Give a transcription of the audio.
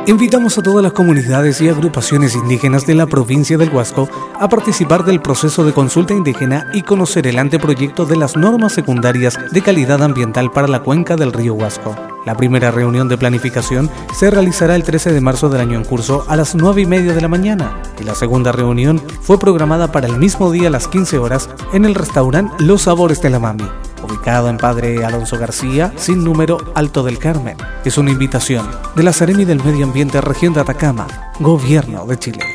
Invitamos a todas las comunidades y agrupaciones indígenas de la provincia del Huasco a participar del proceso de consulta indígena y conocer el anteproyecto de las normas secundarias de calidad ambiental para la cuenca del río Huasco. La primera reunión de planificación se realizará el 13 de marzo del año en curso a las 9:30 de la mañana y la segunda reunión fue programada para el mismo día a las 15 horas en el restaurante Los Sabores de la Mami, ubicado en Padre Alonso García, sin número, Alto del Carmen. Es una invitación de la Seremi del Medio Ambiente, Región de Atacama, Gobierno de Chile.